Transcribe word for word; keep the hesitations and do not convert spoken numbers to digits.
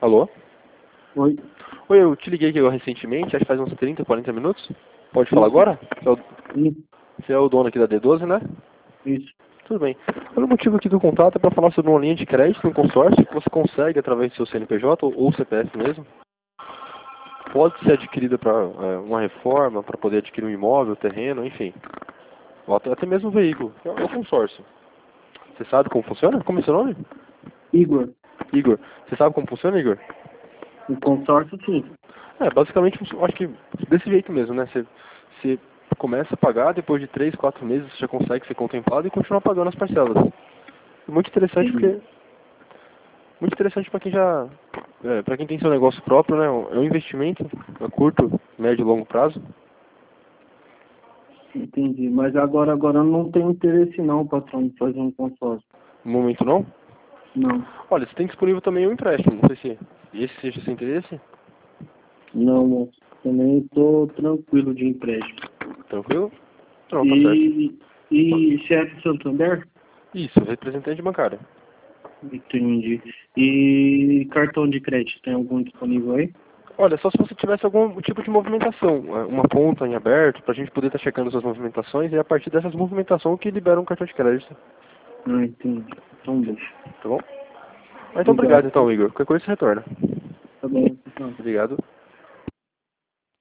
Alô? Oi. Oi, eu te liguei aqui agora recentemente, acho que faz uns trinta, quarenta minutos. Pode falar Isso. agora? Você é, o, Sim, você é o dono aqui da D doze, né? isso. Tudo bem. O motivo aqui do contato é para falar sobre uma linha de crédito no consórcio que você consegue através do seu C N P J ou C P F mesmo. Pode ser adquirida para é, uma reforma, para poder adquirir um imóvel, terreno, enfim. Ou até, até mesmo um veículo. É um consórcio. Você sabe como funciona? Como é seu nome? Igor, Igor. Você sabe como funciona, Igor? o consórcio sim. É, basicamente, eu acho que desse jeito mesmo, né? Você, você começa a pagar, depois de três, quatro meses você já consegue ser contemplado e continuar pagando as parcelas. Muito interessante Entendi. porque... Muito interessante para quem já... É, para quem tem seu negócio próprio, né? É um investimento a curto, médio e longo prazo. Entendi. Mas agora, agora eu não tenho interesse não, patrão, de fazer um consórcio. No momento não. Não. Olha, você tem disponível também um empréstimo. Não sei se esse seja seu interesse. Não, moço. Também estou tranquilo de empréstimo. Tranquilo? Não, tá certo. E, e C F Santander? Isso, representante bancário. Entendi. E cartão de crédito, tem algum disponível aí? Olha, só se você tivesse algum tipo de movimentação, uma conta em aberto, pra gente poder estar checando suas movimentações e é a partir dessas movimentações que libera um cartão de crédito. Ah, entendi. Então deixa. Tá bom? Mas então obrigado Obrigado. então, Igor. Qualquer coisa você retorna. Tá bom, então. Obrigado.